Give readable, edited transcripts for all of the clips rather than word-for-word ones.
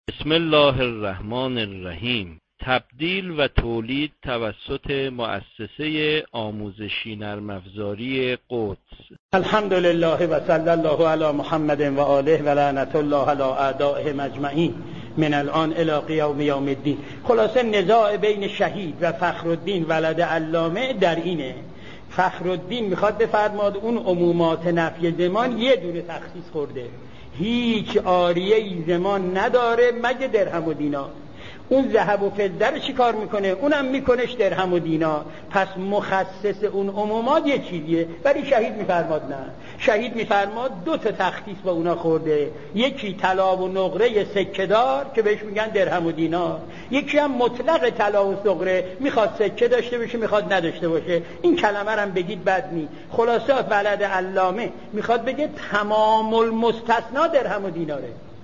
بسم الله الرحمن الرحیم. تبدیل و تولید توسط مؤسسه آموزشی نرم افزاری قدس. الحمدلله و صلی الله علی محمد و آله و لعنت الله علی اعدائهم اجمعین من الان الی قیام یوم الدین. خلاصه نزاع بین شهید و فخرالدین ولد علامه در اینه. فخرالدین میخواد بفرماد اون عمومات نفی زمان یه دونه تخصیص خورده، هیچ آریه زمان نداره مگه درهم و دینار. اون ذهب و فضه رو چی کار میکنه؟ اونم میکنش درهم و دینار. پس مخصص اون عمومات یه چیزیه، ولی شهید میفرماد نه. شهید میفرماد دو تا تخصیص با اونا خورده، یکی طلا و نقره سکه دار که بهش میگن درهم و دینار، یکی هم مطلق طلا و نقره، میخواد سکه داشته باشه میخواد نداشته باشه. این کلمه رو هم بگید بد نی. خلاصه ولد علامه میخواد بگه تمام المستثنا درهم و دیناره.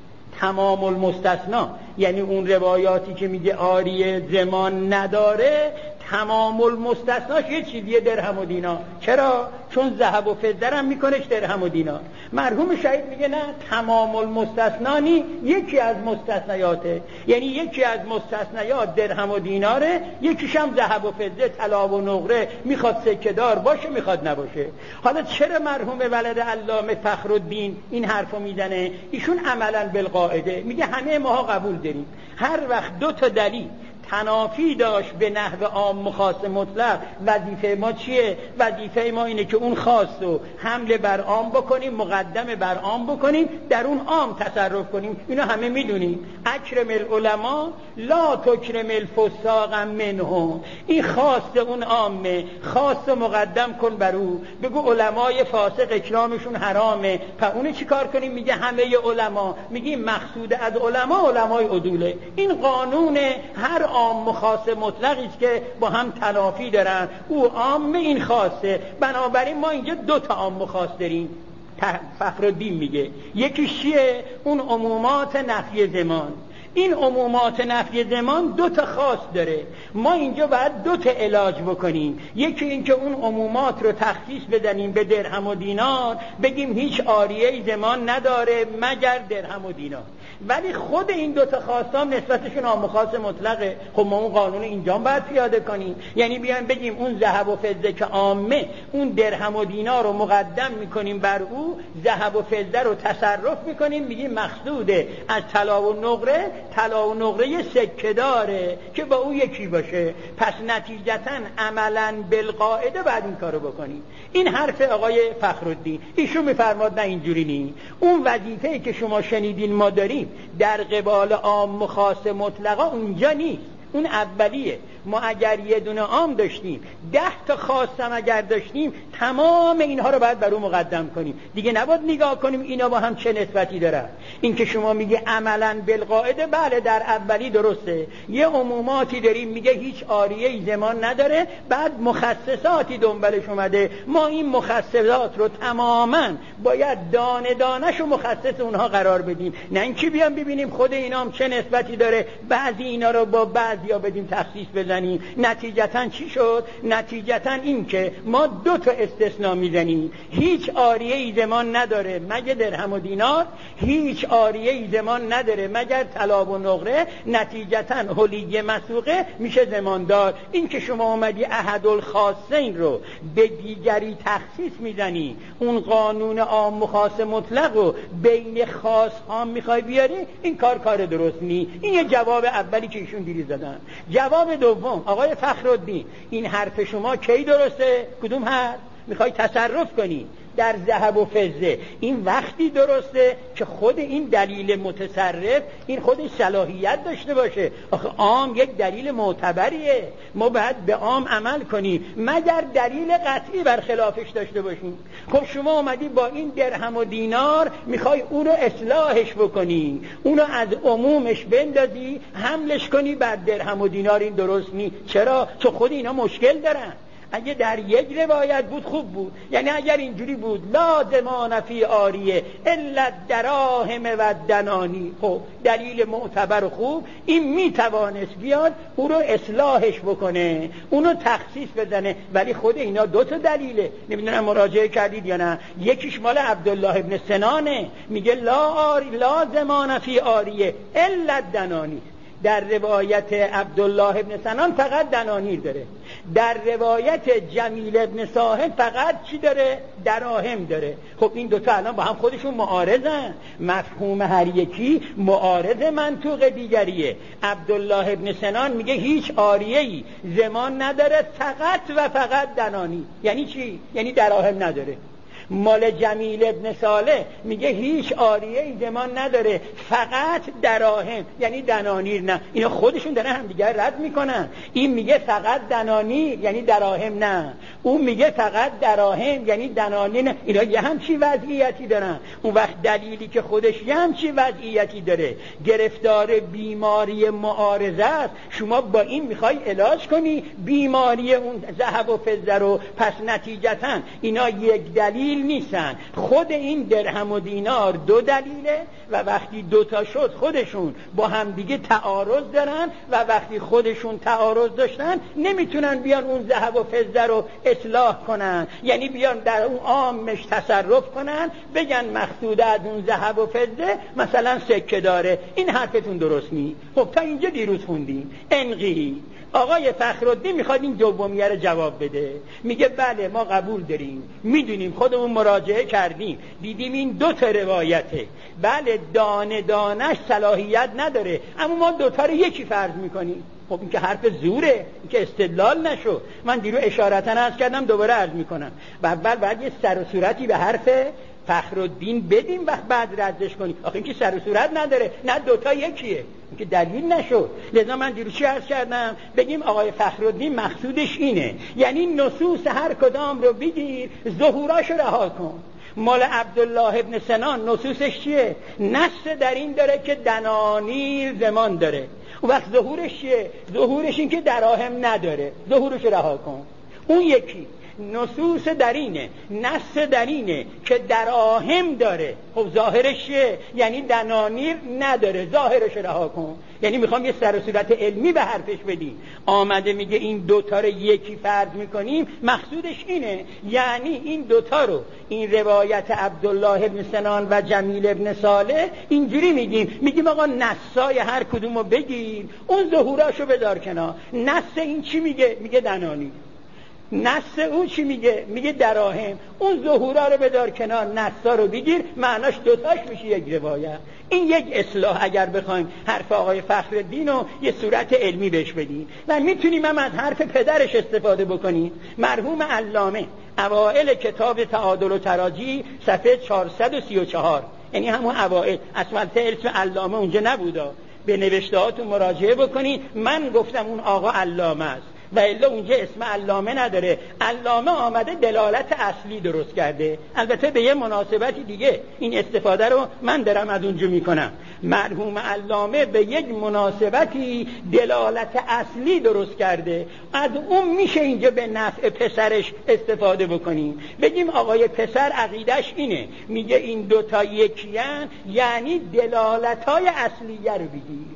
تمام المستثنا یعنی اون روایاتی که میگه آریه زمان نداره، تمام المستثناش یه چیزیه درهم و دینار. چرا؟ چون ذهب و فضه هم میکنش درهم و دینار. مرحوم شهید میگه نه، تمام المستثنانی یکی از مستثنیاته، یعنی یکی از مستثنیات درهم و دیناره، یکیش هم ذهب و فضه طلا و نقره، میخواد سکه دار باشه میخواد نباشه. حالا چرا مرحوم ولد علامه فخرالدین این حرفو میزنه؟ ایشون عملا بالقاعده میگه همه ماها قبول داریم هر وقت دو تا دلیل تنافی داشت به نحو عام مخاص مطلق، وظیفه ما چیه؟ وظیفه ما اینه که اون خاص رو حمله بر عام بکنیم، مقدم بر عام بکنیم، در اون عام تصرف کنیم. اینو همه میدونیم. اکرم العلماء لا تکرم الفساق منهم. این خاص اون عامه، خاص مقدم کن بر او. بگو علمای فاسق اکرامشون حرامه، پس اون چی کار کنیم؟ میگه همه علما. میگیم مقصود از علمای عدوله. این قانون هر عام مخاص مطلقی است که با هم تنافی دارن، او عام این خاصه. بنابراین ما اینجا دو تا عام مخاص داریم. فخرالدین میگه یکی چیه؟ اون عمومات نفی زمان. این عمومات نفی زمان دو تا خاص داره، ما اینجا باید دو تا علاج بکنیم. یکی این که اون عمومات رو تخصیص بدنیم به درهم و دینار، بگیم هیچ آریه زمان نداره مگر درهم و دینار. ولی خود این دو تا خواستام نسبتشون عام خاص مطلقه. خب ما اون قانون اینجا باید پیاده کنیم، یعنی بیایم بگیم اون ذهب و فضه که عامه، اون درهم و دینار رو مقدم میکنیم بر او، ذهب و فضه رو تصرف میکنیم، میگیم مقصوده از طلا و نقره، طلا و نقره سکه داره که با او یکی باشه. پس نتیجتا عملا بالقاعده بعد این کارو بکنیم. این حرف آقای فخرالدین. ایشون میفرماد نه اینجوری نی. اون وظیفه‌ای که شما شنیدین ما داریم در قبال عام و خاص مطلقا اونجا نیست، اون اولیه. ما اگر یه دونه عام داشتیم، 10 تا خاص هم اگر داشتیم، تمام اینها رو باید بر اون مقدم کنیم. دیگه نباید نگاه کنیم اینا با هم چه نسبتی دارن. این که شما میگه عملا بالقاعده، بله در اولی درسته، یه عموماتی داریم میگه هیچ آریه زمان نداره، بعد مخصصاتی دنبالش اومده، ما این مخصصات رو تماما باید دانه دانه‌شو مخصص اونها قرار بدیم، نه اینکه بیام ببینیم خود اینا هم چه نسبتی داره، بعضی اینا رو با بعضیا بدیم تخصیص بزنیم. نتیجتا چی شد؟ نتیجتا این که ما دو تا استثناء میزنیم، هیچ آریه زمان نداره مگر درهم و دینار، هیچ آریه زمان نداره مگر طلا و نقره، نتیجتا حلیه مسوقه میشه زماندار. این که شما اومدی احد الخاصین رو به دیگری تخصیص میزنی، اون قانون عام و خاص مطلق رو بین خاص عام میخوای بیاری، این کار درست نی. این یه جواب اولی که ایشون دیروز دادن. جواب دوم آقای فخرالدین، این حرف شما کی درسته؟ کدوم حرف؟ میخوای تصرف کنی در ذهب و فضه. این وقتی درسته که خود این دلیل متصرف این خودش صلاحیت داشته باشه. آخه عام یک دلیل معتبریه، ما باید به عام عمل کنیم مگر دلیل قطعی برخلافش داشته باشیم. خب شما اومدی با این درهم و دینار میخوای اونو اصلاحش بکنی، اونو از عمومش بندازی حملش کنی بر درهم و دینار. این درست نی. چرا؟ چون خود اینا مشکل دارن. اگه در یک روایت بود خوب بود، یعنی اگر اینجوری بود لا ضمان فی عاریه الا الدراهم و الدنانی، خب دلیل معتبر و خوب، این میتوانست بیاد او رو اصلاحش بکنه، اونو تخصیص بزنه. ولی خود اینا دو تا دلیله، نمیدونم مراجعه کردید یا نه. یکیش مال عبدالله ابن سنانه، میگه لا ضمان فی عاریه الا الدنانی. در روایت عبدالله ابن سنان فقط دنانیر داره، در روایت جمیل ابن صاحب فقط چی داره؟ دراهم داره. خب این دوتا الان با هم خودشون معارضن، مفهوم هر یکی معارض منطوق دیگریه. عبدالله ابن سنان میگه هیچ عاریه‌ای ضمان نداره، فقط و فقط دنانی. یعنی چی؟ یعنی دراهم نداره. مال جمیل ابن صالح میگه هیچ عاریه‌ای ضمان نداره، فقط دراهم، یعنی دنانیر نه. اینا خودشون دارن همدیگر رد میکنن. این میگه فقط دنانیر یعنی دراهم نه، اون میگه فقط دراهم یعنی دنانیر نه. اینا یه همچی وضعیتی دارن. اون وقت دلیلی که خودش یه همچی وضعیتی داره، گرفتار بیماری معارضه است. شما با این میخوای علاج کنی بیماری اون ذهب و فضه رو، پس نتیجتاً اینا یک دلیل نیستن. خود این درهم و دینار دو دلیله و وقتی دوتا شد خودشون با هم دیگه تعارض دارن و وقتی خودشون تعارض داشتن نمیتونن بیان اون ذهب و فضه رو اصلاح کنن، یعنی بیان در اون عامش تصرف کنن، بگن مقصود از اون ذهب و فضه مثلا سکه داره. این حرفتون درست نیست. خب تا اینجا دیروز خوندیم انقی آقای فخرالدین میخواد این دومیه رو جواب بده. میگه بله ما قبول داریم، میدونیم، خودمون مراجعه کردیم، دیدیم این دو تا روایته. بله دانه دانش صلاحیت نداره، اما ما دوتا رو یکی فرض میکنیم. خب این که حرف زوره، این که استدلال نشو. من دیرو اشارتا عرض کردم، دوباره عرض میکنم. و اول باید یه سر و صورتی به حرف فخرالدین بدیم و بعد ردش کنیم. آخه این که سر و صورت نداره، نه دوتا یکیه، این که دلیل نشد. لذا من دیروز چی عرض کردم؟ بگیم آقای فخرالدین مقصودش اینه، یعنی نصوص هر کدام رو بگیر، ظهوراشو رها کن. مال عبدالله ابن سنان نصوصش چیه؟ نص در این داره که دنانیر ضمان داره. اون وقت ظهورش چیه؟ ظهورش این که دراهم نداره، ظهورش رها کن. اون یکی نصوص در اینه، نص در اینه که دراهم داره. خب ظاهرش چیه؟ یعنی دنانیر نداره، ظاهرش رها کن. یعنی میخوام یه سر و صورت علمی به حرفش بدیم. آمده میگه این دوتا رو یکی فرض میکنیم، مقصودش اینه، یعنی این دوتا رو، این روایت عبدالله ابن سنان و جمیل ابن صالح اینجوری میگیم آقا نصای هر کدومو بگیر، اون ظهوراشو بدار کنار. نص این چی میگه؟ میگه دنانی. نص اون چی میگه؟ میگه دراهم. اون ظهورا رو بدار کنار، نصا رو بگیر، معناش دوتاش میشه یک روایت. این یک اصلاح اگر بخوایم حرف آقای فخرالدین رو یه صورت علمی بهش بدیم. و میتونیم هم از حرف پدرش استفاده بکنیم، مرحوم علامه، اوائل کتاب تعادل و تراجی صفحه 434، یعنی همون اوائل، اصلا اسم علامه اونجا نبودا، به نوشتهاتون مراجعه بکنید. من گفتم اون آقا علامه است و الا اونجا اسم علامه نداره. علامه آمده دلالت اصلی درست کرده، البته به یه مناسبتی دیگه این استفاده رو من دارم از اونجا میکنم. مرحوم علامه به یک مناسبتی دلالت اصلی درست کرده، از اون میشه اینجا به نفع پسرش استفاده بکنیم. بگیم آقای پسر عقیدش اینه، میگه این دوتا یکیان، یعنی دلالت‌های اصلیه رو بگیم.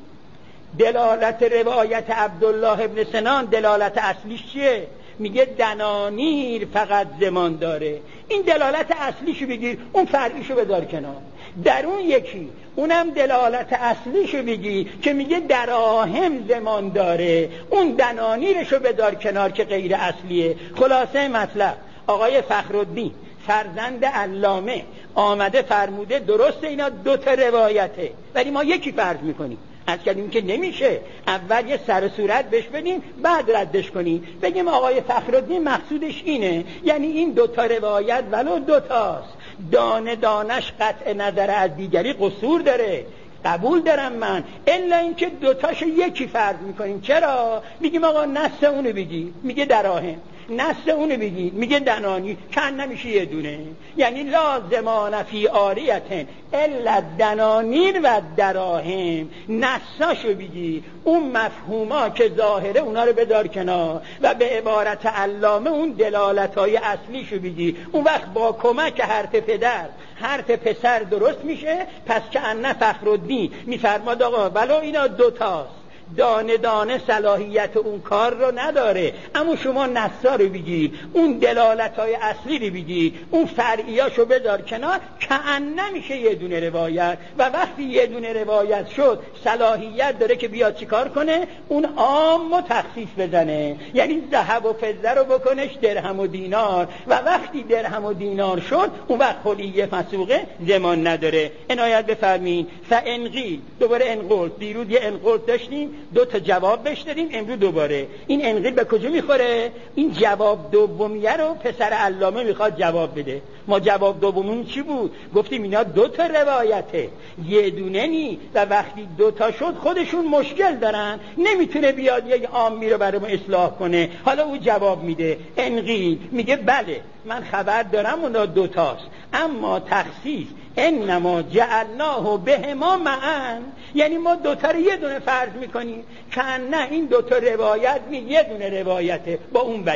دلالت روایت عبدالله ابن سنان دلالت اصلیش چیه؟ میگه دنانیر فقط ضمان داره. این دلالت اصلیشو بگیر، اون فرعیشو بذار کنار. در اون یکی اونم دلالت اصلیشو بگی که میگه دراهم ضمان داره، اون دنانیرشو بذار کنار که غیر اصلیه. خلاصه مطلب آقای فخرالدین فرزند علامه آمده فرموده درسته اینا دو تا روایته، ولی ما یکی فرض میکنیم. از کردیم که نمیشه، اول یه سر و صورت بهش بدیم بعد ردش کنیم. بگیم آقای فخرالدین مقصودش اینه، یعنی این دوتا روایت ولو دوتاست، دانه دانش قطع نظر از دیگری قصور داره، قبول دارم من، الا اینکه دوتاشو یکی فرض میکنیم. چرا؟ میگیم آقا نص اونو بگی، میگه دراهم، نص اونو بگید، میگه دنانی کن نمیشه یه دونه، یعنی لازمان فی آریتن الا دنانیر و دراهم. نصاشو بگید، اون مفهوما که ظاهره اونا رو بدار کنار و به عبارت علامه اون دلالت‌های اصلیشو بگید. اون وقت با کمک حرف پدر حرف پسر درست میشه. پس که ان فخرالدین میفرماد آقا ولو اینا دوتاست، دانه دانه صلاحیت اون کار رو نداره، اما شما نصا رو بگیر، اون دلالت‌های اصلی رو بگیر، اون فرعیاشو بذار کنار، کأن نمیشه یه دونه روایت. و وقتی یه دونه روایت شد صلاحیت داره که بیاد چیکار کنه؟ اون عام و تخصیص بزنه، یعنی ذهب و فضه رو بکنش درهم و دینار. و وقتی درهم و دینار شد اون وقت خلیه مسوقه زمان نداره. عنایت بفرمین. فانقیل، دوباره انقلت، دیروز یه انقلت داشتیم، دو تا جواب بهش دادیم، امروز دوباره این انقیل به کجا میخوره؟ این جواب دومیه رو پسر علامه میخواد جواب بده. ما جواب دومون چی بود؟ گفتیم اینا دو تا روایته، یه دونه نی، و وقتی دو تا شد خودشون مشکل دارن، نمیتونه بیاد یه عامی رو برام اصلاح کنه. حالا او جواب میده. انقیل میگه بله من خبر دارم اونا دو تاست، اما تخصیص انما جعلناه بهما معا، یعنی ما دوتا رو یه دونه فرض میکنیم که نه این دوتا روایت یه دونه روایته با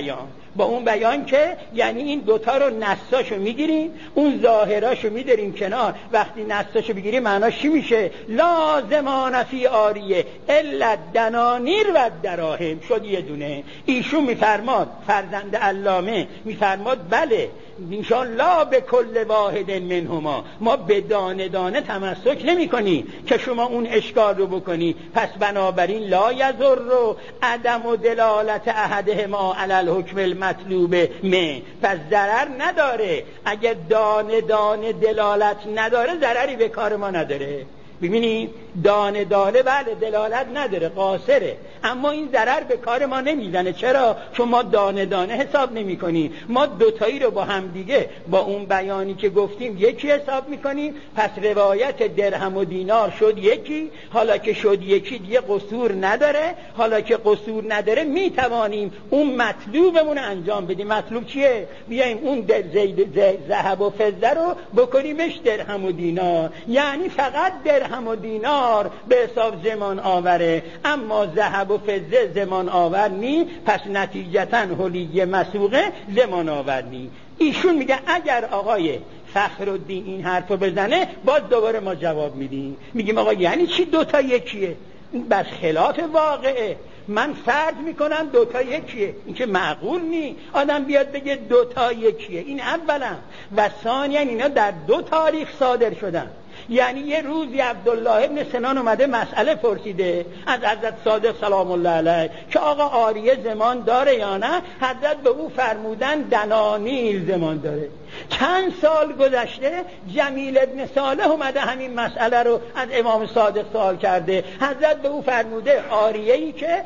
اون بیان که یعنی این دوتا رو نصاشو میگیریم، اون ظاهراشو میداریم کنار. وقتی نصاشو بگیریم معناش چی میشه؟ لازمان فی آریه الا دنانیر و دراهم شد یه دونه. ایشون میفرماد، فرزند علامه میفرماد بله انشاءالله به کل واحد منهما، ما به دانه دانه تمسک نمی کنی که شما اون اشکال رو بکنی. پس بنابراین لا یضر رو عدم و دلالت احدهما علی الحکم المطلوب من، پس ضرر نداره. اگر دانه دانه دلالت نداره ضرری به کار ما نداره. ببینید دانه دانه بله دلالت نداره، قاصره، اما این ضرر به کار ما نمیزنه. چرا؟ چون ما دانه دانه حساب نمی کنیم، ما دوتایی رو با هم دیگه با اون بیانی که گفتیم یکی حساب میکنیم. پس روایت درهم و دینار شد یکی، حالا که شد یکی دیگه قصور نداره. حالا که قصور نداره میتوانیم اون مطلوبمون انجام بدیم. مطلوب چیه؟ بیایم اون ذهب و فضه رو بکنیمش درهم و دینار، یعنی فقط درهم و دینار به حساب زمان آوره، اما ذهب و فضه زمان آور نی. پس نتیجتاً حلیه مسوقه زمان آور نی. ایشون میگه اگر آقای فخرالدین این حرفو بزنه باز دوباره ما جواب میدیم، میگیم آقا یعنی چی دوتا یکیه؟ بر خلاف واقعه. من فرض میکنم دوتا یکیه، این که معقول نی آدم بیاد بگه دوتا یکیه. این اولا. و ثانیا اینا در دو تاریخ صادر شدن. یعنی یه روزی عبدالله ابن سنان اومده مسئله پرسیده از حضرت صادق سلام الله علیه که آقا آریه زمان داره یا نه. حضرت به او فرمودن دنانیل زمان داره. چند سال گذشته جمیل ابن صالح اومده همین مسئله رو از امام صادق سوال کرده. حضرت به او فرموده آریه‌ای که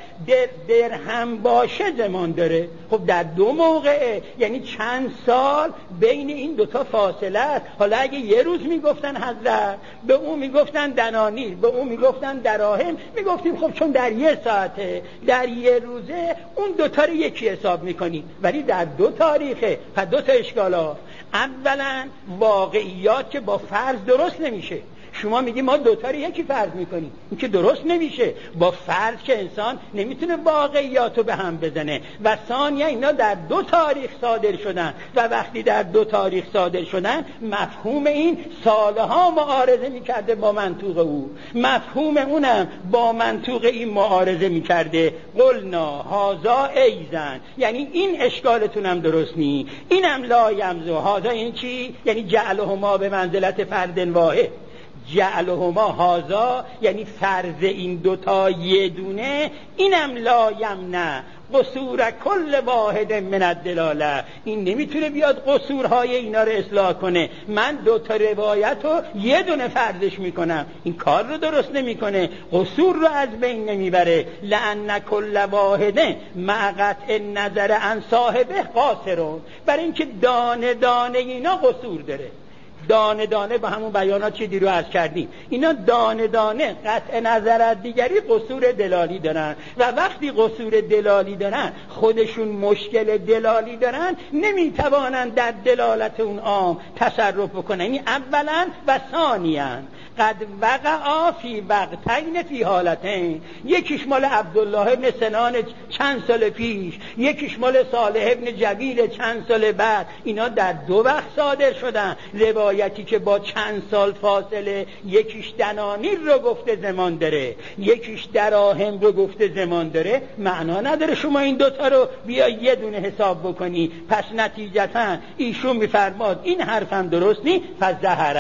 درهم باشه زمان داره. خب در دو موقعه، یعنی چند سال بین این دوتا فاصله است. حالا اگه یه روز میگفتن حضرت به اون میگفتن دنانیل، به اون میگفتن دراهم، میگفتیم خب چون در یه ساعته در یه روزه اون دوتا رو یکی حساب میکنیم. ولی در دو تاریخه. پس دو تا اشکالا. اولا واقعیات که با فرض درست نمیشه. شما میگی ما دوتا رو یکی فرض میکنیم، این که درست نمیشه. با فرض که انسان نمیتونه واقعیات رو به هم بزنه. و ثانیا اینا در دو تاریخ صادر شدن و وقتی در دو تاریخ صادر شدن مفهوم این سالها معارضه میکرده با منطوق او، مفهوم اونم با منطوق این معارضه میکرده. قلنا هازا ایزن، یعنی این اشکالتونم درست نی، اینم لا یمزو. هازا این چی؟ یعنی جعلهما به منزلت فرد واحد. جعلهما هازا یعنی فرض این دوتا یه دونه، اینم لا یمنع قصور کل واحد من الدلاله. این نمیتونه بیاد قصورهای اینا رو اصلاح کنه. من دوتا روایت رو یه دونه فرضش میکنم، این کار رو درست نمیکنه، قصور رو از بین نمیبره. لأن کل واحد مع قطع نظر عن صاحبه قاصرون، برای اینکه دانه دانه اینا قصور داره. دانه دانه با همون بیانات چه دیرو عرض کردیم، اینا دانه دانه قطع نظر از دیگری قصور دلالی دارن و وقتی قصور دلالی دارن، خودشون مشکل دلالی دارن، نمیتوانن در دلالت اون عام تصرف بکنن. یعنی اولا و ثانیاً قد وقع فی وقتین فی حالتین، یکیش مال عبدالله ابن سنان چند سال پیش، یکیش مال صالح ابن جبیل چند سال بعد. اینا در دو وقت صادر شدن. روایتی که با چند سال فاصله، یکیش دنانیر رو گفته زمان داره، یکیش دراهم رو گفته زمان داره، معنا نداره شما این دوتا رو بیا یه دونه حساب بکنی. پس نتیجتا ایشون میفرماد این حرفم درست نی، پس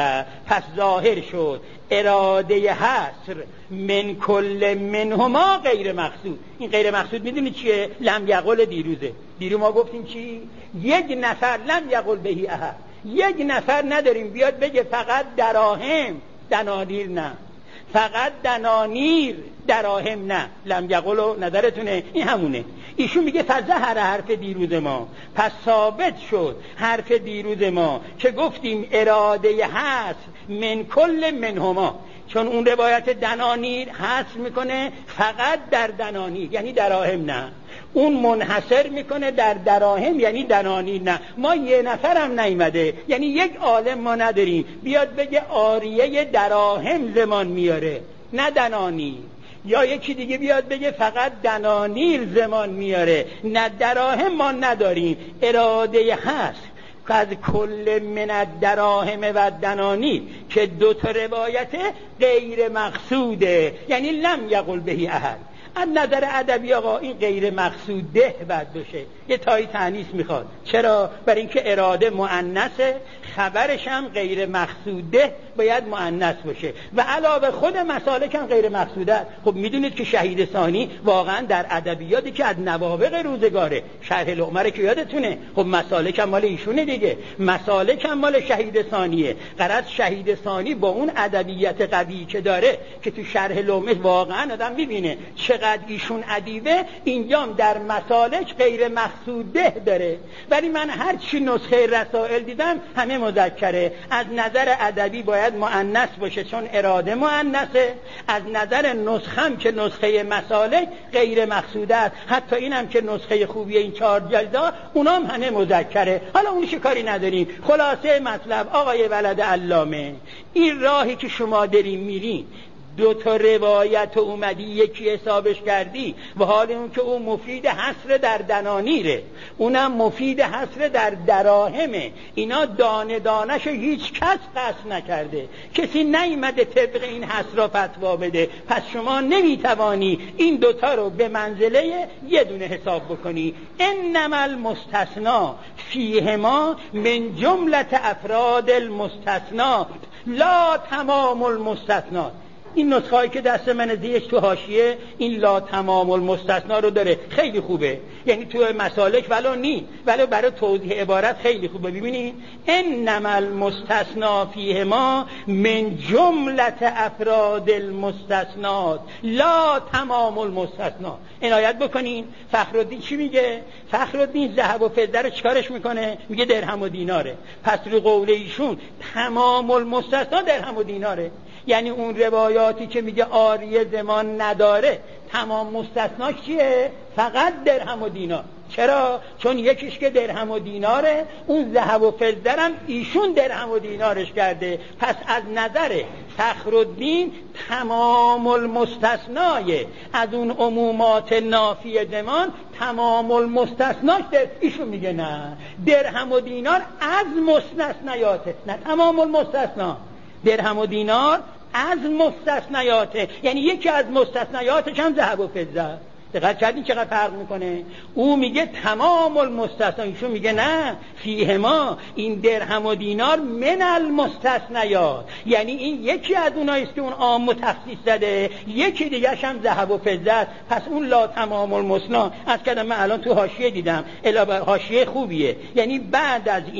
ظاهر شد اراده حصر من کل منهما غیر مقصود. این غیر مقصود میدونی چیه؟ لم یقل دیروزه. دیروز ما گفتیم چی؟ یک نفر لم یقل بهی احد، یک نفر نداریم بیاد بگه فقط دراهم دنانیر نه، فقط دنانیر دراهم نه. لم یقلو نظرتونه این همونه. ایشون میگه فظهر حرف دیروز ما، پس ثابت شد حرف دیروز ما که گفتیم اراده هست من کل منهما، چون اون روایت دنانیر حصر میکنه فقط در دنانیر یعنی دراهم نه، اون منحصر میکنه در دراهم یعنی دنانیر نه. ما یه نفرم نیامده، یعنی یک عالم ما نداریم بیاد بگه آریه دراهم زمان میاره نه دنانیر، یا یکی دیگه بیاد بگه فقط دنانیر زمان میاره نه دراهم ما نداریم. اراده هست از کل من الدراهم و دنانیر که دو تا روایت غیر مقصوده، یعنی لم یقل بهی احد. از نظر ادبی آقا این غیر مقصوده باید باشه، یه تایی تأنیث میخواد. چرا؟ برای اینکه اراده مؤنثه، خبرش هم غیر مقصوده باید مؤنث باشه و علاوه خود مسالک هم غیر مقصوده. خب میدونید که شهید ثانی واقعا در ادبیاتی که از نوابغ روزگاره، شرح لعمر که یادتونه، خب مسالک هم مال ایشونه دیگه، مسالک هم مال شهید ثانیه. غرض شهید ثانی با اون ادبیات قوی که داره که تو شرح لعمر واقعا آدم میبینه چقدر ایشون ادیبه، اینجام در مسالک غیر مقصوده داره. ولی من هر چی نسخه رسائل دیدم همه مذکره. از نظر ادبی باید مؤنث باشه چون اراده مؤنثه، از نظر نسخم که نسخه مسالک غیر مقصوده است. حتی اینم که نسخه خوبی این 4 جلدا اونام همه مذکره. حالا اونش کاری نداریم. خلاصه مطلب آقای ولد علامه، این راهی که شما دارین میرین، دو تا روایت اومدی یکی حسابش کردی و حال اون که اون مفید حصر در دنانیره، اونم مفید حصر در دراهمه. اینا دانه دانش هیچ کس قصد نکرده، کسی نیامده طبق این حصر فتوا بده. پس شما نمیتوانی این دوتا رو به منزله یه دونه حساب بکنی. انما المستثنا فیهما من جملت افراد المستثنات لا تمام المستثنات. این نسخه هایی که دست من زیرش تو حاشیه این لا تمام المستثنا رو داره، خیلی خوبه، یعنی تو مسالک ولو نی، ولی برای توضیح عبارت خیلی خوبه. ببینید انما المستثنا فیهما من جملت افراد المستثنات لا تمام المستثنا. عنایت بکنین فخرالدین چی میگه؟ فخرالدین ذهب و فضه رو چیکارش میکنه؟ میگه درهم و دیناره. پس رو قول ایشون تمام المستثنا درهم و دیناره، یعنی اون روایاتی که میگه آریه زمان نداره تمام مستثناش چیه؟ فقط درهم و دینار. چرا؟ چون یکیش که درهم و دیناره، اون ذهب و فضه هم ایشون درهم و دینارش کرده. پس از نظر فخرالدین تمام المستثنای از اون عمومات نافی زمان تمام المستثناش ایشون میگه نه، درهم و دینار از مستثنیاته، نه تمام المستثنا. درهم و دینار از مستثنیاته، یعنی یکی از مستثنیاتش هم ذهب و فضه. دقت کردین چقدر فرق میکنه؟ او میگه تمام المستثنا، ایشون میگه نه فیهما، این درهم و دینار من المستثنیات، یعنی این یکی از اوناییست که اون عام تخصیص زده، یکی دیگه‌ش هم ذهب و فضه است. پس اون لا تمام المستثنا از کردم من الان تو حاشیه دیدم، حاشیه خوبیه، یعنی بعد از این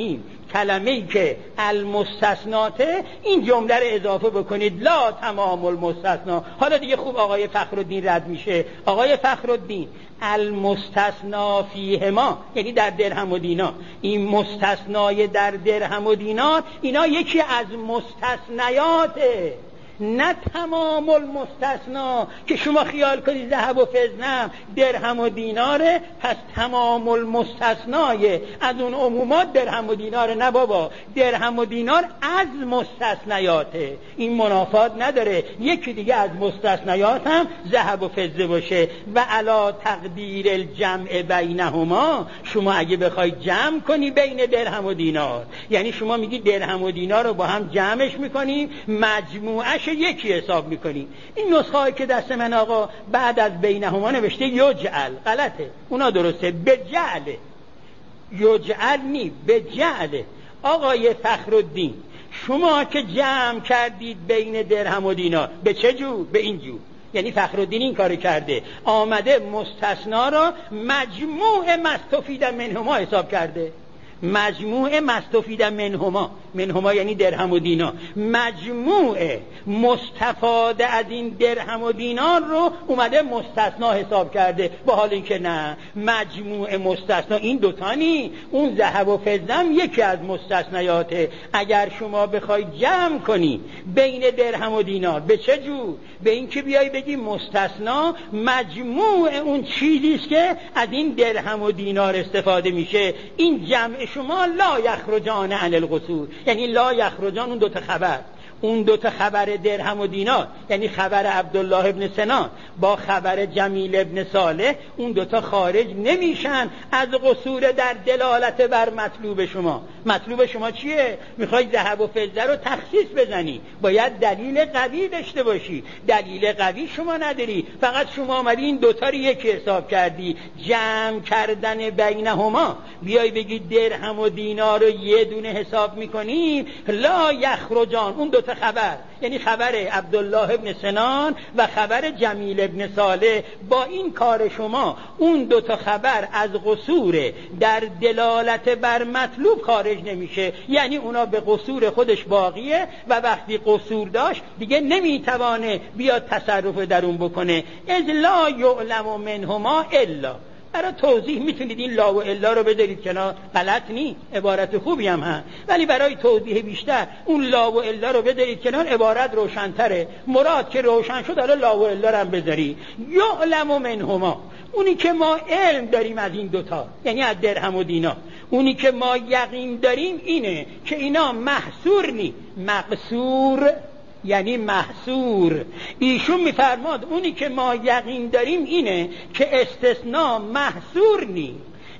کلمه‌ای که المستثناته این جمله رو اضافه بکنید لا تمام المستثنا. حالا دیگه خوب آقای فخرالدین رد میشه. آقای فخرالدین المستثنا فیهما یعنی در درهم و دینار، این مستثنای در درهم و دینار اینا یکی از مستثنیاته، نه تمام المستثنا که شما خیال کنید ذهب و فضه درهم و دیناره پس تمام المستثنای از اون عمومات درهم و دیناره. نه بابا، درهم و دینار از مستثنیاته، این منافات نداره. یکی دیگه از مستثنیات هم ذهب و فضه باشه. و علی تقدیر الجمع بینهما، شما اگه بخوای جمع کنی بین درهم و دینار، یعنی شما میگی درهم و دینار رو با هم جمعش میکنی، مجموعش یکی حساب میکنی. این نسخه هایی که دست من آقا بعد از بینهما نوشته یجعل غلطه، اونا درسته، بجعله، یجعل نی بجعله. آقای فخرالدین شما که جمع کردید بین درهم و دینار به چه جور؟ به این جور. یعنی فخرالدین این کار کرده، آمده مستثنا را مجموع مستفید منهما حساب کرده، مجموع مستفید منهما یعنی درهم و دینار، مجموع مستفاده از این درهم و دینار رو اومده مستثنا حساب کرده، با حال اینکه نه، مجموع مستثنا این دوتا نی، اون ذهب و فضه هم یکی از مستثنیاته. اگر شما بخوای جمع کنی بین درهم و دینار به چه جور؟ به این که بیای بگی مستثنا مجموع اون چیزی است که از این درهم و دینار استفاده میشه. این جمع شما لا یخرجان عن القصور، یعنی لا یخرجان اون دوتا خبر، اون دوتا خبر درهم و دینار یعنی خبر عبدالله ابن سنان با خبر جمیل ابن صالح، اون دوتا خارج نمیشن از قصور در دلالت بر مطلوب شما. مطلوب شما چیه؟ میخوای ذهب و فضه رو تخصیص بزنی، باید دلیل قوی داشته باشی. دلیل قوی شما نداری، فقط شما آمدی این دوتا رو یکی حساب کردی. جمع کردن بینهما، بیای بگی درهم و دینار رو یه دونه حساب میکنی، لا یخرجان اون دوتا خبر یعنی خبر عبدالله ابن سنان و خبر جمیل ابن صالح، با این کار شما اون دوتا خبر از قصور در دلالت بر مطلوب خارج نمیشه، یعنی اونا به قصور خودش باقیه و وقتی قصور داشت دیگه نمیتوانه بیاد تصرف در اون بکنه. از لا یعلم منهما الا، برای توضیح میتونید این لا و الا رو بذارید کنار، غلط نی، عبارت خوبی هم هست، ولی برای توضیح بیشتر اون لا و الا رو بذارید کنار، عبارت روشن‌تره. مراد که روشن شد حالا لا و الا رو هم بذاری. یعلم منهما، اونی که ما علم داریم از این دوتا یعنی از درهم و دینار، اونی که ما یقین داریم اینه که اینا محصور نی، مقصور یعنی محصور. ایشون میفرماد اونی که ما یقین داریم اینه که استثناء محصور نی،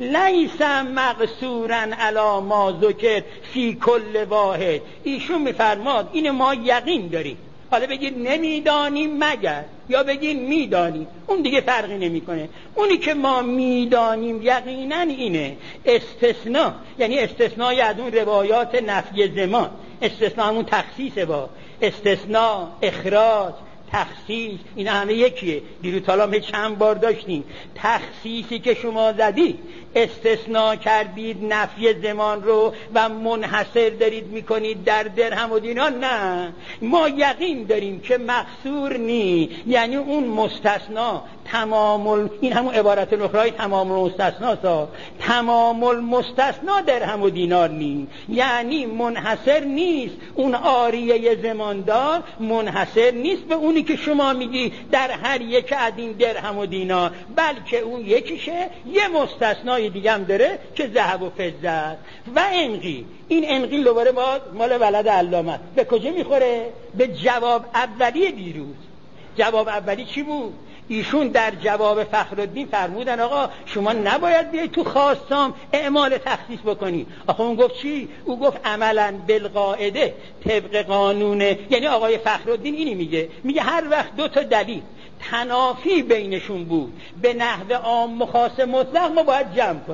لیس مقصورا علی ما ذکر فی کل واحد. ایشون میفرماد اینه ما یقین داریم، حالا بگید نمیدانیم مگر یا بگید میدانیم، اون دیگه فرقی نمیکنه. اونی که ما میدانیم یقینا اینه استثناء، یعنی استثناء از اون روایات نفی زمان، استثناء همون تخصیصه، با استثناء، اخراج، تخصیص اینا همه یکیه. دیروز حالا چند بار داشتیم تخصیصی که شما زدید، استثناء کردید نفی زمان رو و منحصر دارید میکنید در درهم و دینار. نه، ما یقین داریم که مقصور نی، یعنی اون مستثنا تمام این همون عبارت الاخرای تمام المستثنا، تمام المستثنا درهم و دینار نی، یعنی منحصر نیست، اون عاریه زماندار منحصر نیست به اونی که شما میگی در هر یک از این درهم و دینار، بلکه اون یکیشه یه مستثنای دیگه هم داره که ذهب و فضه است. و انقی، این انقی دوباره مال ولد علامه به کجا میخوره؟ به جواب اولی دیروز. جواب اولی چی بود؟ ایشون در جواب فخرالدین فرمودن آقا شما نباید بیای تو خواستام اعمال تخصیص بکنی. آخه اون گفت چی؟ او گفت عملا بالقاعده، طبق قانونه. یعنی آقای فخرالدین اینی میگه هر وقت دو تا دلیل تنافی بینشون بود به نحو عام مخاص مطلق ما باید جمع کنیم.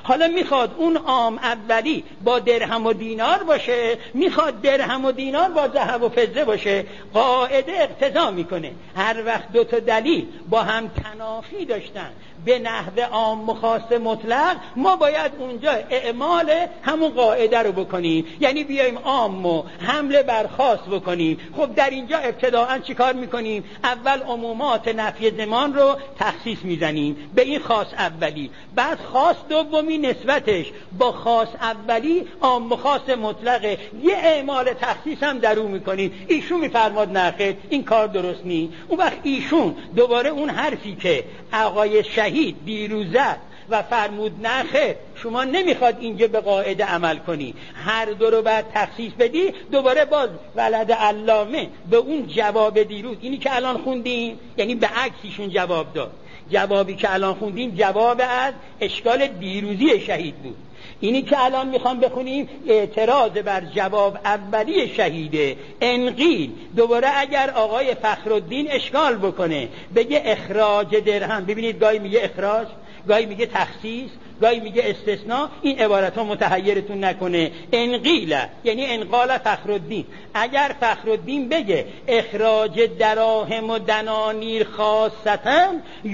حالا میخواد اون عام اولی با درهم و دینار باشه، میخواد درهم و دینار با ذهب و فضه باشه. قاعده اقتضا میکنه هر وقت دو تا دلیل با هم تنافی داشتن به نحو عام و خاص مطلق، ما باید اونجا اعمال همون قاعده رو بکنیم، یعنی بیایم عام و حمله بر خاص بکنیم. خب در اینجا ابتداءً چیکار میکنیم؟ اول عمومات نفی زمان رو تخصیص میزنیم به این خاص اولی، بعد خاص دومی نسبتش با خاص اولی عام و خاص مطلقه، یه اعمال تخصیص هم در اون میکنیم. ایشون میفرماد نخیر این کار درست نیست. اون وقت ایشون دوباره اون حرفی که آقای شهید دیروز زد و فرمود نخیر شما نمیخواد اینجا به قاعده عمل کنی، هر دو رو بعد تخصیص بدی، دوباره باز ولد علامه به اون جواب دیروز، اینی که الان خوندیم، یعنی به عکسیشون جواب داد. جوابی که الان خوندیم جواب از اشکال دیروزی شهید بود. اینی که الان میخوام بخونیم اعتراض بر جواب اولی شهیده. انقیل دوباره اگر آقای فخرالدین اشکال بکنه بگه اخراج درهم، ببینید گاهی میگه اخراج، گاهی میگه تخصیص، گاهی میگه استثناء، این عبارت ها متحیرتون نکنه. انقیله یعنی انقال فخرالدین، اگر فخرالدین بگه اخراج دراهم و دنانیر خاصتا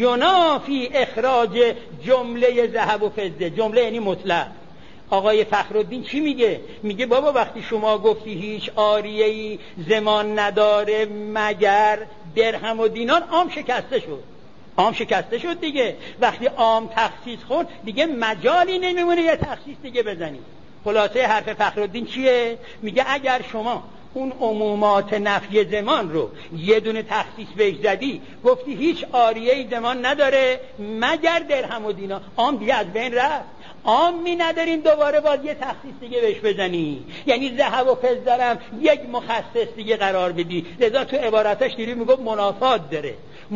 ینافی اخراج جمله ذهب و فضه، جمله یعنی مطلق. آقای فخرالدین چی میگه؟ میگه بابا وقتی شما گفتی هیچ عاریه‌ای زمان نداره مگر درهم و دینار، عام شکسته شد. عام شکسته شد دیگه. وقتی عام تخصیص خورد دیگه مجالی نمیمونه یه تخصیص دیگه بزنی. خلاصه حرف فخرالدین چیه؟ میگه اگر شما اون عمومات نفی زمان رو یه دونه تخصیص بهش زدی، گفتی هیچ عاریه‌ای زمان نداره مگر درهم و دینار، عام دیگه از بین رفت. عام می نداریم دوباره باید یه تخصیص دیگه بهش بزنی، یعنی ذهب و فضه هم یک مخصص دیگه قرار بدی. لذا تو عبارتش دیروز میگفت منافات داره،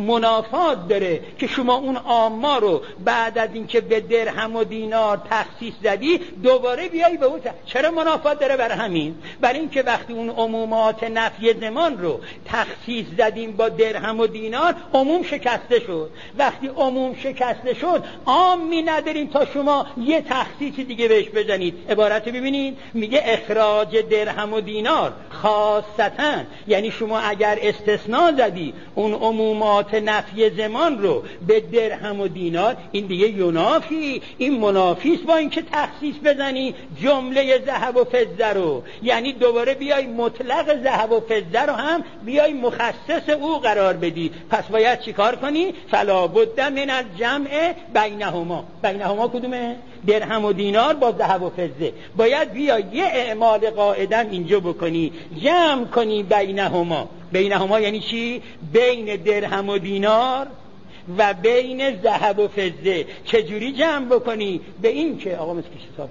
منافات داره که شما اون عاما رو بعد از اینکه به درهم و دینار تخصیص زدی دوباره بیایی به اون چرا منافات داره؟ برای همین، برای اینکه وقتی اون عمومات نفی زمان رو تخصیص زدیم با درهم و دینار عموم شکسته شد. وقتی عموم شکسته شد عام می نداریم تا شما یه تخصیص دیگه بهش بزنید. عبارت ببینید میگه اخراج درهم و دینار خاصتا، یعنی شما اگر استثناء زدی اون عمومات نفی زمان رو به درهم و دینار، این دیگه ینافی، این منافیس با اینکه تخصیص بزنی جمله ذهب و فضه رو، یعنی دوباره بیای مطلق ذهب و فضه رو هم بیای مخصص او قرار بدی. پس باید چیکار کنی؟ فلا بد من الجمع بینهما. بینهما کدومه؟ درهم و دینار با ذهب و فضه. باید بیا یه اعمال قاعدم اینجا بکنی، جمع کنی بینهما. بینهما یعنی چی؟ بین درهم و دینار و بین ذهب و فضه. چجوری جمع بکنی؟ به این که آقا مسکش حساب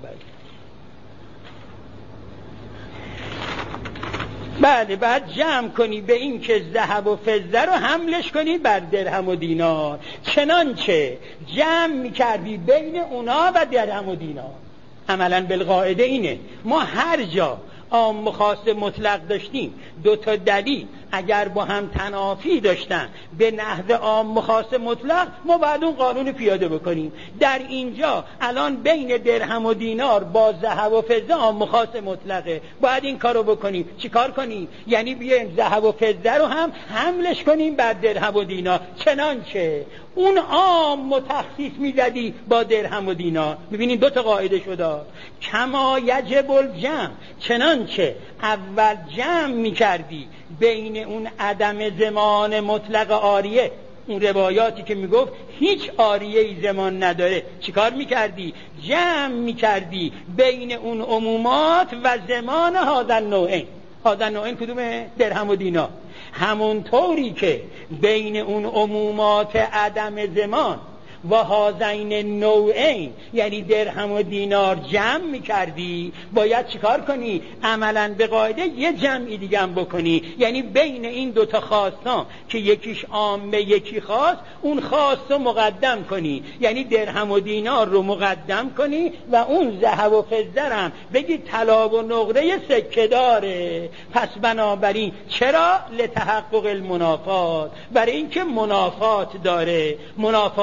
بله بعد جمع کنی به این که ذهب و فضه رو حملش کنی بر درهم و دینار، چنانچه جمع میکردی بین اونا و درهم و دینار. عملا بالقاعده اینه، ما هر جا عام و خاص مطلق داشتیم دو تا دلیل اگر با هم تنافی داشتن به نحو عام و خاص مطلق، ما بعد اون قانون پیاده بکنیم. در اینجا الان بین درهم و دینار با ذهب و فضه عام و خاص مطلقه، باید این کارو بکنیم. چی کار کنیم؟ یعنی بیایم ذهب و فضه رو هم حملش کنیم بر درهم و دینار، چنانچه اون عام تخصیص می‌زدی با درهم و دینار. می‌بینید دو تا قاعده شده. کما یجب الجمع، چنانچه اول جمع می‌کردی بین اون عدم زمان مطلق عاریه، اون روایاتی که میگفت هیچ عاریه‌ای زمان نداره، چیکار میکردی؟ جمع میکردی بین اون عمومات و زمان هذا نوعین. هذا نوعین کدومه؟ درهم و دینار. همون طوری که بین اون عمومات عدم زمان و هذین نوعین یعنی درهم و دینار جمع میکردی، باید چیکار کنی؟ عملا به قاعده یه جمعی دیگه هم بکنی، یعنی بین این دوتا خاصان که یکیش عامه یکی خاص، اون خاص رو مقدم کنی، یعنی درهم و دینار رو مقدم کنی و اون ذهب و فضه هم بگی طلا و نقره سکه داره. پس بنابراین چرا؟ لتحقق المنافات، برای اینکه منافات داره. منافات برای چی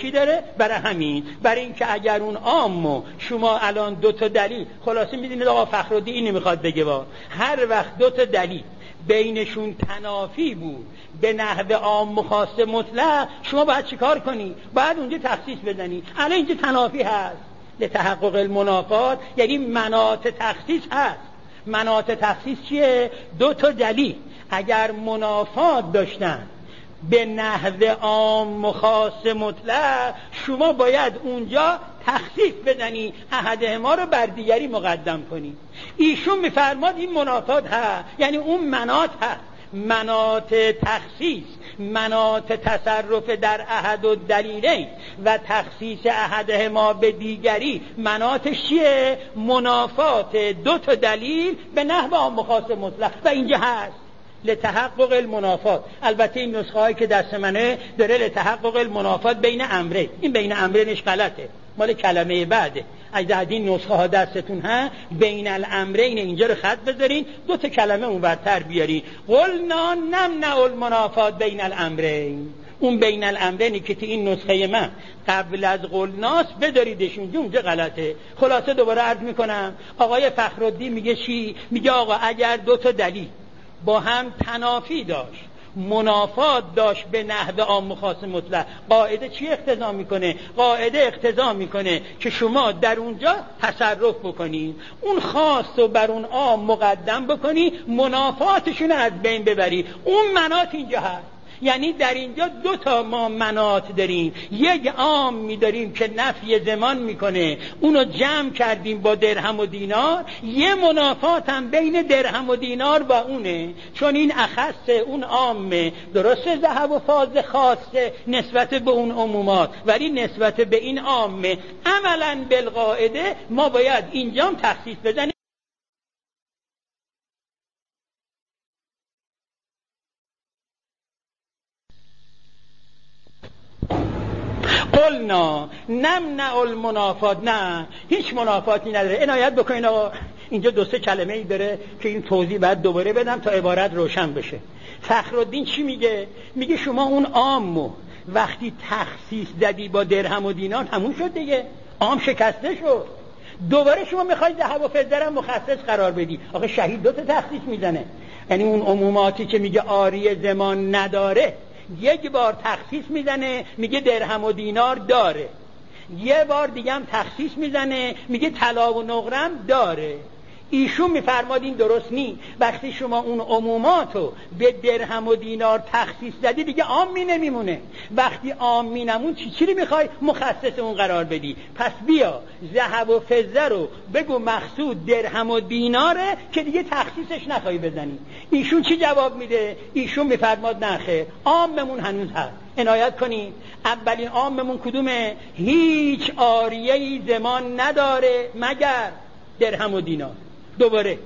چی داره؟ برای همین، برای اینکه اگر اون عامو شما الان 2 تا دلیل، خلاصه میدونید آقا فخرالدین اینو میخواد بگه هر وقت 2 تا دلیل بینشون تنافی بود به نحو عام و خاص مطلق، شما باید چیکار کنی؟ باید اونجا تخصیص بزنی. الان اینجا تنافی هست لتحقق المنافات، یعنی مناط تخصیص هست. مناط تخصیص چیه؟ 2 تا دلیل اگر منافات داشتن به نحو عام و خاص مطلق، شما باید اونجا تخصیص بزنی، احدهما رو بر دیگری مقدم کنی. ایشون میفرماد این منافات هست، یعنی اون مناط هست، مناط تخصیص، مناط تصرف در احد و دلیلین و تخصیص احدهما به دیگری. مناطش چیه؟ منافات 2 تا دلیل به نحو عام و خاص مطلق، و اینجا هست لتحقق المنافات. البته این نسخه هایی که دست منه داره لتحقق المنافات بین امرین، این بین امرینش غلطه، مال کلمه بعده. اگه از این نسخه ها دستتون ها بین الامرین اینجا رو خط بذارین، 2 تا کلمه اون ورتر بیارین، قلنا نمنع المنافات بین الامرین. اون بین الامرینی که تو این نسخه من قبل از قلناس بداریدش اونجا غلطه. خلاصه دوباره عرض میکنم، آقای فخرالدین میگه چی؟ میگه آقا اگر 2 تا دلیل با هم تنافی داشت، منافات داشت به نحو عام و خاص مطلق، قاعده چی اقتضا میکنه؟ قاعده اقتضا میکنه که شما در اونجا تصرف بکنید، اون خاص رو بر اون عام مقدم بکنی، منافاتشون از بین ببری. اون مناط اینجا هست، یعنی در اینجا 2 تا ما مناط داریم. یک عام می‌داریم که نفی زمان میکنه، اونو جمع کردیم با درهم و دینار. یه منافات هم بین درهم و دینار با اونه، چون این اخص اون عامه، درسته ذهب و فاضل خاصه نسبت به اون عمومات، ولی نسبت به این عامه عملاً بالقاعده ما باید اینجا هم تخصیص بزنیم. قلنا نمنع المنافات، نه هیچ منافاتی نداره. عنایت بکنین آقا اینجا 2-3 کلمه ای داره که این توضیح بعد دوباره بدم تا عبارت روشن بشه. فخرالدین چی میگه؟ میگه شما اون عامو وقتی تخصیص زدی با درهم و دینار تموم شد دیگه، عام شکسته شد. دوباره شما میخوای ذهب و فضه رو مخصص قرار بدی. آخه شهید 2 تا تخصیص میزنه، یعنی اون عموماتی که میگه عاری زمان نداره یک بار تخصیص میزنه میگه درهم و دینار داره، یه بار دیگه هم تخصیص میزنه میگه طلا و نقرم داره. ایشون میفرماد این درست نی. وقتی شما اون عموماتو به درهم و دینار تخصیص زدی دیگه عام می نمیمونه. وقتی عام می نمون چی میخوای مخصص اون قرار بدی؟ پس بیا ذهب و فضه رو بگو مقصود درهم و دیناره که دیگه تخصیصش نخوای بزنی. ایشون چی جواب میده؟ ایشون میفرماد نخه، عاممون هنوز هست. عنایت کنی اولین عاممون کدومه؟ هیچ عاریه‌ای زمان نداره مگر درهم و دینار. دوباره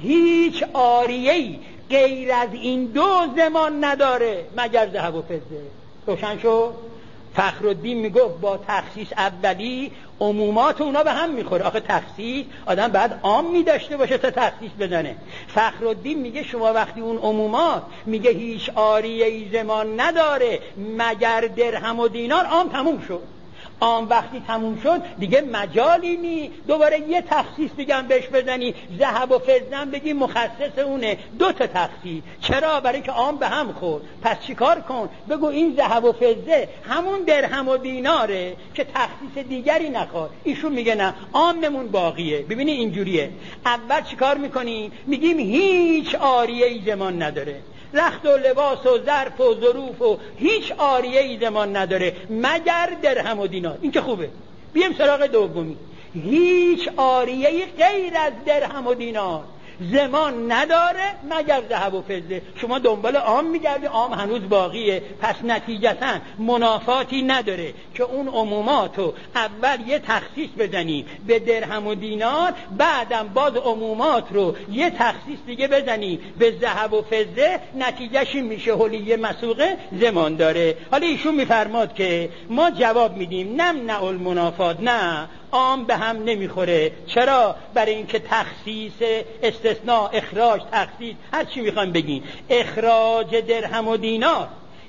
هیچ عاریه‌ای غیر از این 2 زمان نداره مگر ذهب و فضه. روشن شو؟ فخرالدین میگفت با تخصیص اولی عمومات اونا به هم میخوره. آخه تخصیص آدم بعد عام میداشته باشه تا تخصیص بزنه. فخرالدین میگه شما وقتی اون عمومات میگه هیچ عاریه‌ای زمان نداره مگر درهم و دینار، عام تموم شد. عام وقتی تموم شد دیگه مجالی نی دوباره یه تخصیص بگم بهش بزنی، ذهب و فضه بگی مخصص اونه، 2 تا تخصیص. چرا؟ برای که عام به هم خورد. پس چیکار کن؟ بگو این ذهب و فضه همون درهم و دیناره که تخصیص دیگری نخواد. ایشون میگه نه، عاممون باقیه. ببینی اینجوریه. اول چیکار میکنیم؟ میگیم هیچ عاریه‌ای زمان نداره، رخت و لباس و ظرف و ظروف و هیچ عاریه‌ای زمان نداره مگر درهم و دینار. این که خوبه. بیام سراغ دومی. هیچ عاریه‌ای غیر از درهم و دینار زمان نداره مگر ذهب و فضه. شما دنبال عام میگردی، عام هنوز باقیه. پس نتیجتاً منافاتی نداره که اون عموماتو اول یه تخصیص بزنی به درهم و دینار، بعدم باز عمومات رو یه تخصیص دیگه بزنی به ذهب و فضه، نتیجهش این میشه حلیه مسوقه زمان داره. حالا ایشون میفرماد که ما جواب میدیم نمنع المنافات، نه عام به هم نمیخوره. چرا؟ برای اینکه تخصیص، استثناء، اخراج، تخصیص، هر چی میخوام بگین، اخراج درهم و دینار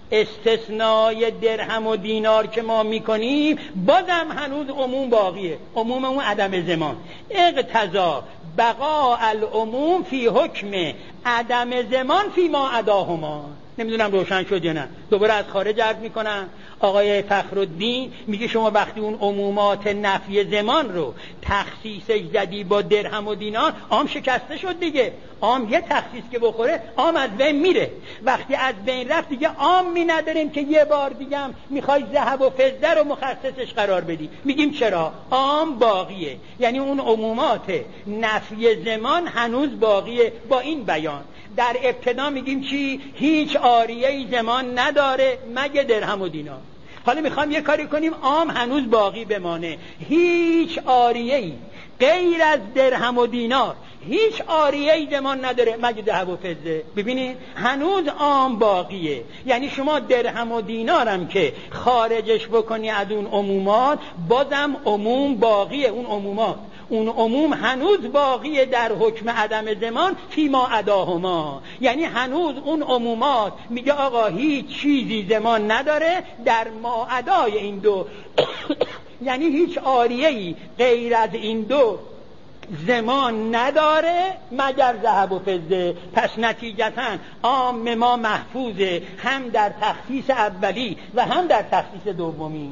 استثنای درهم و دینار که ما میکنیم بازم هنوز عموم باقیه. عموم اون عدم زمان. اقتضا بقاء العموم فی حکم عدم زمان فی ما عداهما. نمیدونم روشن شد یا نه. دوباره از خارج عرض میکنم. آقای فخرالدین میگه شما وقتی اون عمومات نفی زمان رو تخصیصش زدی با درهم و دینار، عام شکسته شد دیگه. عام یه تخصیص که بخوره عام از بین میره. وقتی از بین رفت دیگه عام می نداریم که یه بار دیگه هم میخوای ذهب و فضه رو مخصصش قرار بدی. میگیم چرا؟ عام باقیه. یعنی اون عمومات نفی زمان هنوز باقیه. با این بیان در ابتدا میگیم چی؟ هیچ عاریه زمان نداره مگه درهم و دینار. حالا میخوام یه کاری کنیم عام هنوز باقی بمانه. هیچ عاریه‌ای غیر از درهم و دینار، هیچ عاریه‌ای زمان نداره مگه ذهب و فضه. ببینید هنوز عام باقیه. یعنی شما درهم و دینارم که خارجش بکنی از اون عمومات بازم عموم باقیه. اون عموم هنوز باقیه در حکم عدم زمان فی ما عداهما. یعنی هنوز اون عمومات میگه آقا هیچ چیزی زمان نداره در ما عدای این دو یعنی هیچ عاریه‌ای غیر از این دو زمان نداره مگر ذهب و فضه. پس نتیجتاً عام ما محفوظه هم در تخصیص اولی و هم در تخصیص دومی.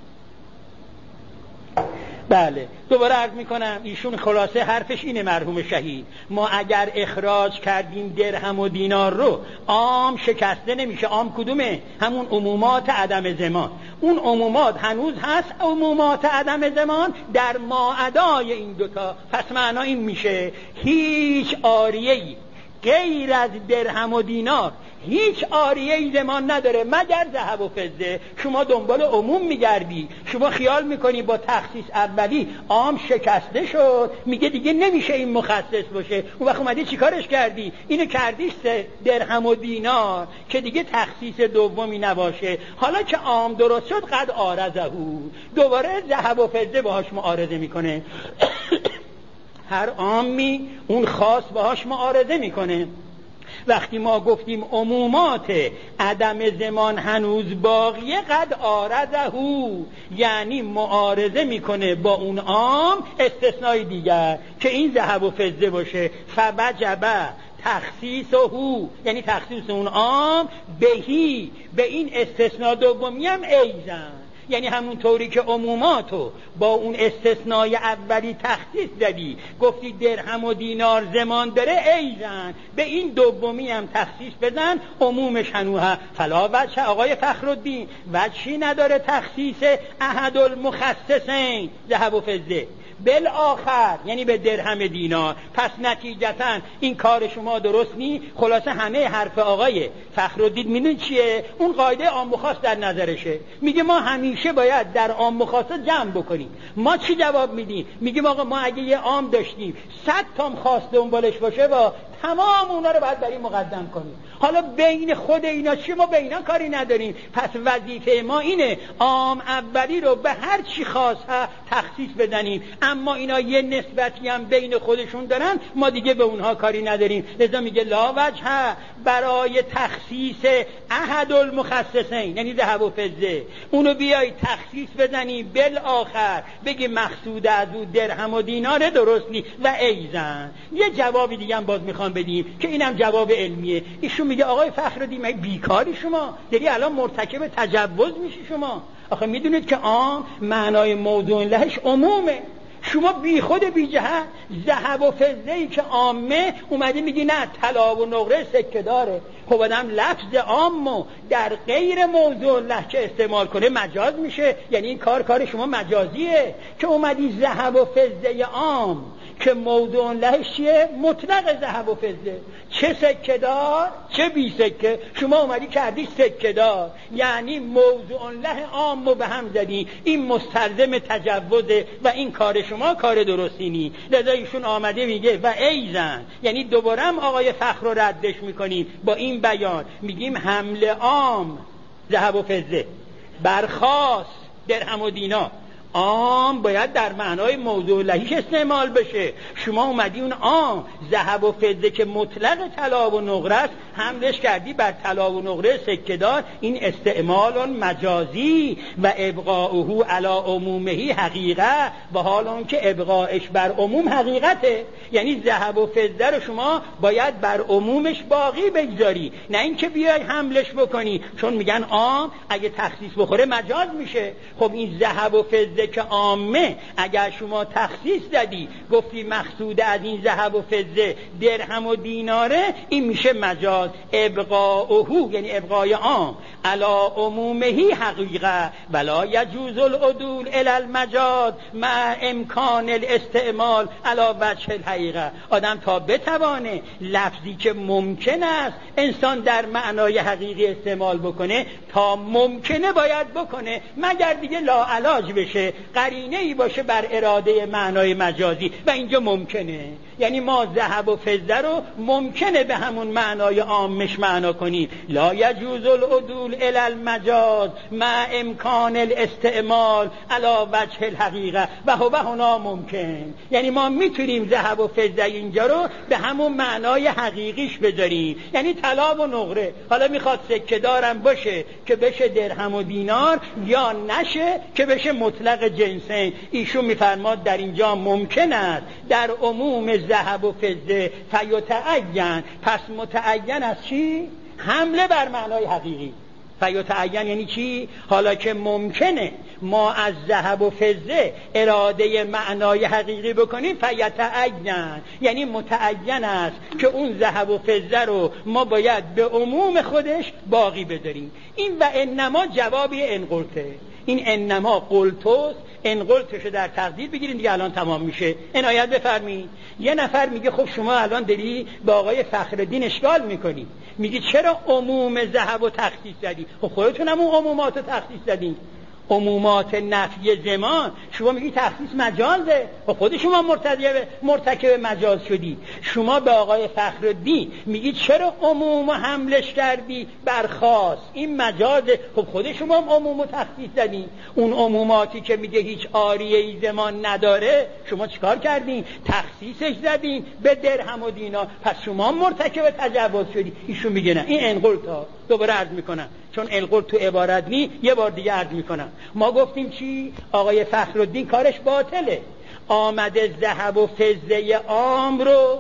بله دوباره عرض میکنم ایشون خلاصه حرفش اینه مرحوم شهید. ما اگر اخراج کردیم درهم و دینار رو عام شکسته نمیشه. عام کدومه؟ همون عمومات عدم زمان. اون عمومات هنوز هست عمومات عدم زمان در ماعدای این دوتا. پس معنا این میشه هیچ عاریه‌ای غیر از درهم و دینار هیچ عاریه‌ای زمان نداره مگر ذهب و فضه. شما دنبال عموم میگردی. شما خیال میکنی با تخصیص اولی عام شکسته شد میگه دیگه نمیشه این مخصص باشه. اون وقت اومدی چیکارش کردی؟ اینو کردیش درهم و دینار که دیگه تخصیص دومی نباشه. حالا که عام درست شد قد عارضه، دوباره ذهب و فضه باهاش معارضه میکنه. هر عامی اون خاص باهاش معارضه میکنه. وقتی ما گفتیم عمومات عدم زمان هنوز باقیه قد عارضه، یعنی معارضه میکنه با اون عام استثنای دیگر که این ذهب و فضه باشه. فوجب تخصیصه، یعنی تخصیص اون عام بهی، به این استثناء دومی هم ایزن. یعنی همون طوری که عموماتو با اون استثنای اولی تخصیص دادی گفتی درهم و دینار زمان داره، ایزن به این دومی هم تخصیص بزن عمومش هنوها. فلا وجه آقای فخرالدین وجهی نداره تخصیص احد المخصصین ذهب و فضه بالآخر، یعنی به درهم دینار. پس نتیجتا این کار شما درست نی. خلاصه همه حرف آقای فخرالدین میدونی چیه؟ اون قاعده عام و خاص در نظرشه. میگه ما همیشه باید در عام و خاص جمع بکنیم. ما چی جواب میدیم؟ میگیم آقا ما اگه یه عام داشتیم 100 تا خاص دنبالش باشه با تمام اونا رو باید برای مقدم کنیم. حالا بین خود اینا چی؟ ما به اینا کاری نداریم. پس وظیفه ما اینه عام اولی رو به هر چی خاص ها تخصیص بزنیم، اما اینا یه نسبتی هم بین خودشون دارن، ما دیگه به اونها کاری نداریم. لذا میگه لا وجه برای تخصیص احد المخصصین، یعنی ذهب و فضه، اونو بیای تخصیص بزنی بالآخر بگی مقصود از او درهم و دینار، درست نی. و ایزن یه جوابی دیگه هم باز میخوام بدیم که اینم جواب علمیه. ایشون میگه آقای فخرالدین بیکاری شما داری الان مرتکب تجوز میشی. شما آخه میدونید که عام معنای موضوع لهش عمومه. شما بی خود بی جهت ذهب و فضه‌ای که عامه اومدی میگی نه طلا و نقره سکه داره. خب آدم لفظ عامو در غیر موضوع له که استعمال کنه مجاز میشه. یعنی این کار شما مجازیه که اومدی ذهب و فضه عام که موضوع لهش چیه؟ مطلق ذهب و فضه، چه سکه دار چه بی سکه. شما اومدی کردی سکه دار، یعنی موضوع له عامو به هم زدی. این مستلزم تجوزه و این کار شما کار درستی نی. لذا ایشون آمده میگه و ایزن، یعنی دوباره هم آقای فخر رو ردش میکنیم با این بیان. میگیم حمل عام ذهب و فضه برخاص درهم و دینار عام باید در معنای موضوع لهیش استعمال بشه. شما اومدی اون عام ذهب و فضه که مطلق طلا و نقره است حملش کردی بر طلا و نقره سکه‌دار. این استعمال مجازی و ابقاؤه علی عمومه حقیقه، و حال اون که ابقاءش بر عموم حقیقته. یعنی ذهب و فضه رو شما باید بر عمومش باقی بگذاری، نه اینکه بیای حملش بکنی، چون میگن عام اگه تخصیص بخوره مجاز میشه. خب این ذهب و فضه که عامه اگر شما تخصیص دادی گفتی مقصود از این ذهب و فضه درهم و دیناره، این میشه مجاز. ابقاؤه یعنی ابقای عام علی عمومه حقیقه ولا یجوز العدول الی المجاز مع امکان الاستعمال علی وجه الحقیقه. آدم تا بتوانه لفظی که ممکن است انسان در معنای حقیقی استعمال بکنه تا ممکنه باید بکنه، مگر دیگه لاعلاج بشه، قرینه ای باشه بر اراده معنای مجازی، و اینجا ممکنه. یعنی ما ذهب و فضه رو ممکنه به همون معنای عامش معنا کنیم. لا یجوز العدول الی المجاز مع امکان الاستعمال علی وجه الحقیقه و هو هنا ممکن. یعنی ما میتونیم ذهب و فضه اینجا رو به همون معنای حقیقیش بذاریم، یعنی طلا و نقره. حالا میخواد سکه دارم باشه که بشه درهم و دینار، یا نشه که بشه مطلق جنسین. ایشون میفرماد در اینجا ممکن است در عموم ذهب و فضه فیتعین. پس متعین از چی؟ حمله بر معنای حقیقی. فیتعین یعنی چی؟ حالا که ممکنه ما از ذهب و فضه اراده معنای حقیقی بکنیم، فیتعین یعنی متعین است که اون ذهب و فضه رو ما باید به عموم خودش باقی بداریم. این و انما جوابی انقلته. این انما قلتوست، انقلتشو در تقدیر بگیرین دیگه الان تمام میشه. عنایت بفرمایید. یه نفر میگه خب شما الان داری با آقای فخرالدین اشکال میکنی، میگی چرا عموم ذهب و تخصیص زدی؟ خب خودتون هم اون عمومات رو تخصیص زدین. عمومات نفی زمان شما میگی تخصیص مجازه، خب خود شما مرتکب مجاز شدی. شما به آقای فخرالدین میگی چرا عموم حملش کردی بر خاص، این مجازه، خب خود شما هم عموم تخصیص زدین. اون عموماتی که میگه هیچ آریه زمان نداره شما چیکار کردین؟ تخصیصش زدین به درهم و دینار، پس شما مرتکب تجاوز شدی. ایشون میگه نه، این انقلتا. دوباره عرض میکنم چون القلت تو عبارت نی، یه بار دیگه عرض میکنم. ما گفتیم چی؟ آقای فخرالدین کارش باطله، آمده ذهب و فضه عام رو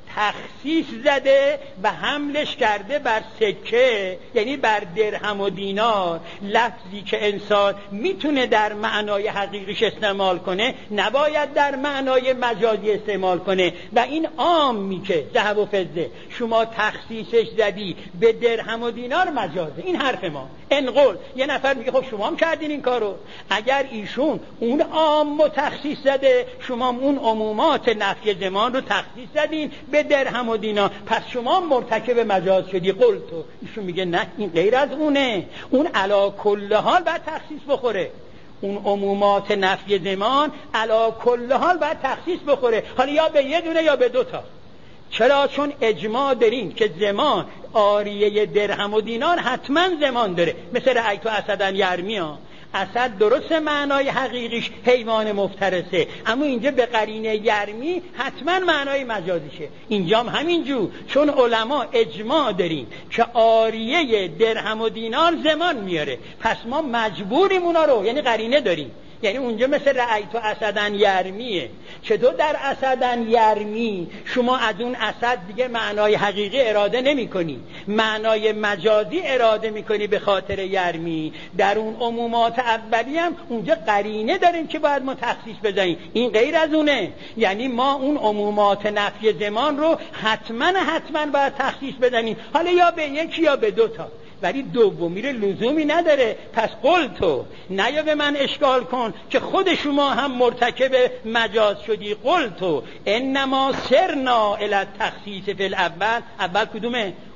تخصیص زده و حملش کرده بر سکه، یعنی بر درهم و دینار. لفظی که انسان میتونه در معنای حقیقیش استعمال کنه نباید در معنای مجازی استعمال کنه، و این عامی که ذهب و فضه شما تخصیصش زدی به درهم و دینار مجازه. این حرف ما. انقل یه نفر میگه خب شما هم کردین این کارو. اگر ایشون اون عام رو تخصیص زده، شما اون عمومات نفی زمان رو تخصیص زدین به درهم و دینار، پس شما مرتکب مجاز شدی. قلتو. ایشون میگه نه، این غیر از اونه، اون علا کل حال باید تخصیص بخوره. اون عمومات نفی زمان علا کل حال باید تخصیص بخوره، حالا یا به یه دونه یا به دوتا. چرا؟ چون اجماع دارین که زمان آریه درهم و دینار حتما زمان داره، مثل رأیت اسدن یرمیا. اسد درست معنای حقیقیش حیوان مفترسه، اما اینجا به قرینه یرمی حتما معنای مجازیشه. اینجا هم همینجور، چون علما اجماع داریم که آریه درهم و دینار زمان میاره، پس ما مجبوریم اونا رو، یعنی قرینه داریم. یعنی اونجا مثل رأیت اسدن یرمیه. چطور در اسدن یرمی شما از اون اسد دیگه معنای حقیقی اراده نمی کنی، معنای مجازی اراده می کنی به خاطر یرمی. در اون عمومات اولی هم اونجا قرینه داریم که باید ما تخصیص بزنیم، این غیر از اونه. یعنی ما اون عمومات نفی زمان رو حتما باید تخصیص بزنیم، حالا یا به یکی یا به دوتا، ولی دومی رو لزومی نداره. پس قلتو، نیا به من اشکال کن که خود شما هم مرتکب مجاز شدی. قلتو انما سرنا الی التخصیص فی الاول. اول کدومه؟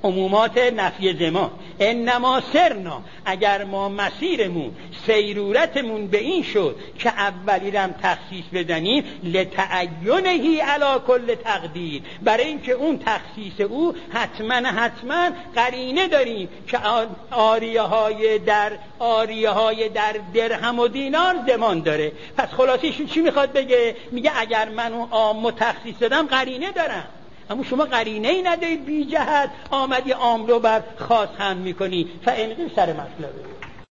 عمومات نفی زمان. انما سرنا، اگر ما مسیرمون سیرورتمون به این شد که اولی رم تخصیص بزنیم، لتعینهی علی کل تقدیر، برای اینکه اون تخصیص او حتما قرینه داریم که آریه های در درهم و دینار زمان داره. پس خلاصیش چی میخواد بگه؟ میگه اگر من اون عام تخصیص دادم قرینه دارم، اما شما قرینه ای نداری، بی جهت آمدی عام رو بر خاص هم میکنی. فانقی سر مطلبه.